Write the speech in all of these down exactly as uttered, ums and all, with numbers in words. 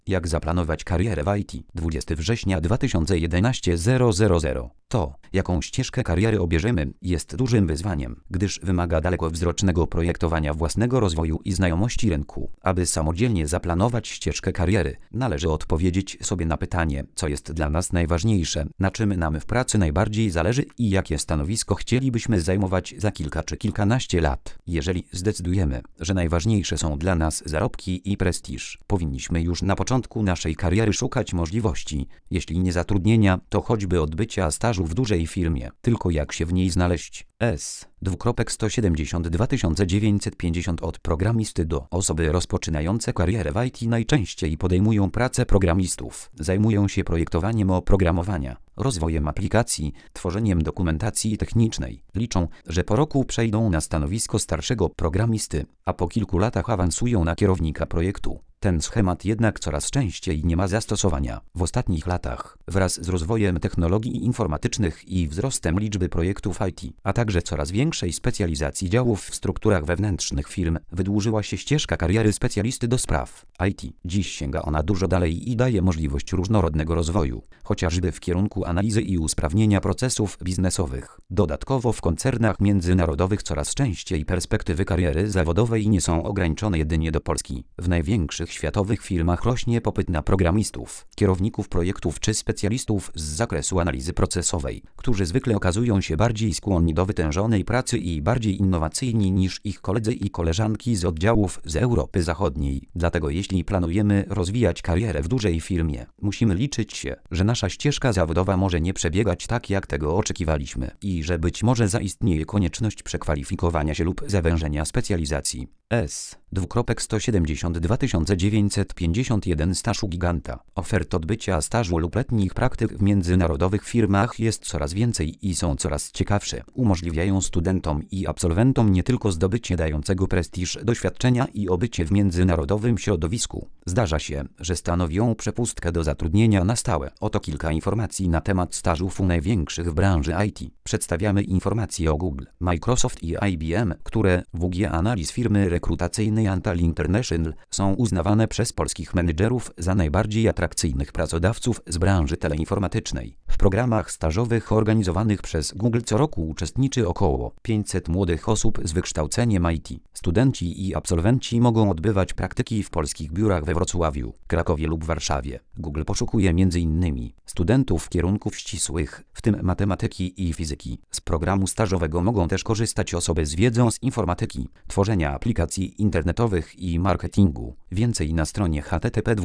Jak zaplanować karierę w I T? dwudziestego września dwa tysiące jedenastego zero zero zero. To, jaką ścieżkę kariery obierzemy, jest dużym wyzwaniem, gdyż wymaga dalekowzrocznego projektowania własnego rozwoju i znajomości rynku. Aby samodzielnie zaplanować ścieżkę kariery, należy odpowiedzieć sobie na pytanie, co jest dla nas najważniejsze, na czym nam w pracy najbardziej zależy i jakie stanowisko chcielibyśmy zajmować za kilka czy kilkanaście lat. Jeżeli zdecydujemy, że najważniejsze są dla nas zarobki i prestiż, powinniśmy już na początku naszej kariery szukać możliwości, jeśli nie zatrudnienia, to choćby odbycia stażu w dużej firmie. Tylko jak się w niej znaleźć? S. sto siedemdziesiąt dwa tysiące dziewięćset pięćdziesiąt. Od programisty do osoby rozpoczynające karierę w I T najczęściej podejmują pracę programistów. Zajmują się projektowaniem oprogramowania, rozwojem aplikacji, tworzeniem dokumentacji technicznej. Liczą, że po roku przejdą na stanowisko starszego programisty, a po kilku latach awansują na kierownika projektu. Ten schemat jednak coraz częściej nie ma zastosowania. W ostatnich latach, wraz z rozwojem technologii informatycznych i wzrostem liczby projektów I T, a także coraz większej specjalizacji działów w strukturach wewnętrznych firm, wydłużyła się ścieżka kariery specjalisty do spraw I T. Dziś sięga ona dużo dalej i daje możliwość różnorodnego rozwoju, chociażby w kierunku analizy i usprawnienia procesów biznesowych. Dodatkowo w koncernach międzynarodowych coraz częściej perspektywy kariery zawodowej nie są ograniczone jedynie do Polski. W największych światowych firmach rośnie popyt na programistów, kierowników projektów czy specjalistów z zakresu analizy procesowej, którzy zwykle okazują się bardziej skłonni do wytężonej pracy i bardziej innowacyjni niż ich koledzy i koleżanki z oddziałów z Europy Zachodniej. Dlatego jeśli planujemy rozwijać karierę w dużej firmie, musimy liczyć się, że nasza ścieżka zawodowa może nie przebiegać tak, jak tego oczekiwaliśmy i że być może zaistnieje konieczność przekwalifikowania się lub zawężenia specjalizacji. S. sto siedemdziesiąt dwa tysiące dziewięćset pięćdziesiąt jeden. Staż u giganta. Ofert odbycia stażu lub letnich praktyk w międzynarodowych firmach jest coraz więcej i są coraz ciekawsze. Umożliwiają studentom i absolwentom nie tylko zdobycie dającego prestiż doświadczenia i obycie w międzynarodowym środowisku. Zdarza się, że stanowią przepustkę do zatrudnienia na stałe. Oto kilka informacji na temat stażów u największych w branży I T. Przedstawiamy informacje o Google, Microsoft i I B M, które W G Analiz firmy rekrutacyjnej Antal International są uznawane przez polskich menedżerów za najbardziej atrakcyjnych pracodawców z branży teleinformatycznej. W programach stażowych organizowanych przez Google co roku uczestniczy około pięćset młodych osób z wykształceniem I T. Studenci i absolwenci mogą odbywać praktyki w polskich biurach we Wrocławiu, Krakowie lub Warszawie. Google poszukuje m in studentów kierunków ścisłych, w tym matematyki i fizyki. Z programu stażowego mogą też korzystać osoby z wiedzą z informatyki, tworzenia aplikacji internetowych i marketingu. Więcej na stronie h t t p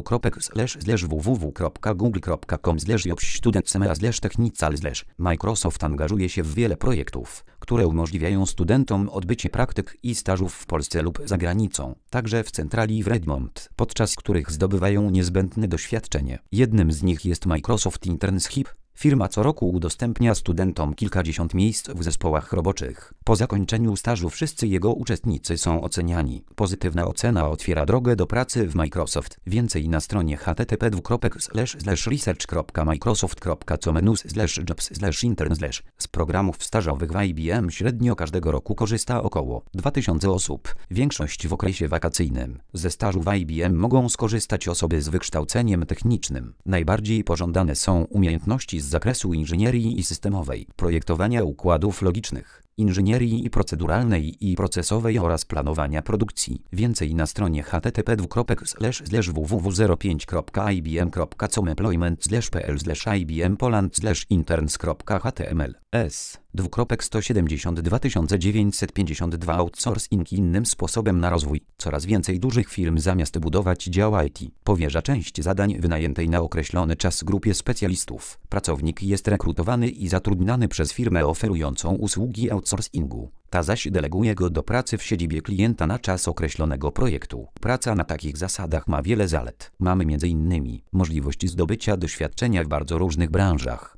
w w w kropka google kropka com slash job student slash technical slash. Microsoft angażuje się w wiele projektów, które umożliwiają studentom odbycie praktyk i stażów w Polsce lub za granicą, także w centrali w Redmond, podczas których zdobywają niezbędne doświadczenie. Jednym z nich jest Microsoft Internship. Firma co roku udostępnia studentom kilkadziesiąt miejsc w zespołach roboczych. Po zakończeniu stażu wszyscy jego uczestnicy są oceniani. Pozytywna ocena otwiera drogę do pracy w Microsoft. Więcej na stronie h t t p slash research kropka microsoft kropka com slash jobs slash intern slash. Z programów stażowych w I B M średnio każdego roku korzysta około dwa tysiące osób, większość w okresie wakacyjnym. Ze stażu w I B M mogą skorzystać osoby z wykształceniem technicznym. Najbardziej pożądane są umiejętności z zakresu inżynierii i systemowej, projektowania układów logicznych, inżynierii i proceduralnej i procesowej oraz planowania produkcji. Więcej na stronie h t t p slash w w w zero pięć kropka i b m kropka com employment slash p l slash i b m poland slash interns kropka h t m l. S. sto siedemdziesiąt dwa tysiące dziewięćset pięćdziesiąt dwa. Outsourcing innym sposobem na rozwój. Coraz więcej dużych firm zamiast budować dział I T, powierza część zadań wynajętej na określony czas grupie specjalistów. Pracownik jest rekrutowany i zatrudniany przez firmę oferującą usługi outsourcingu. Ta zaś deleguje go do pracy w siedzibie klienta na czas określonego projektu. Praca na takich zasadach ma wiele zalet. Mamy m in możliwość zdobycia doświadczenia w bardzo różnych branżach,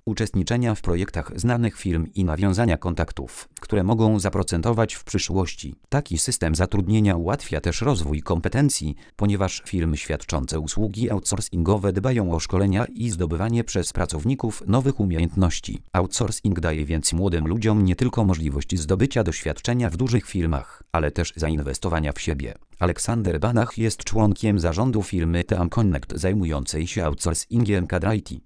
uczestniczenia w projektach znanych firm i nawiązania kontaktów, które mogą zaprocentować w przyszłości. Taki system zatrudnienia ułatwia też rozwój kompetencji, ponieważ firmy świadczące usługi outsourcingowe dbają o szkolenia i zdobywanie przez pracowników nowych umiejętności. Outsourcing daje więc młodym ludziom nie tylko możliwość zdobycia doświadczenia w dużych firmach, ale też zainwestowania w siebie. Aleksander Banach jest członkiem zarządu firmy Team Connect zajmującej się outsourcingiem kadr I T.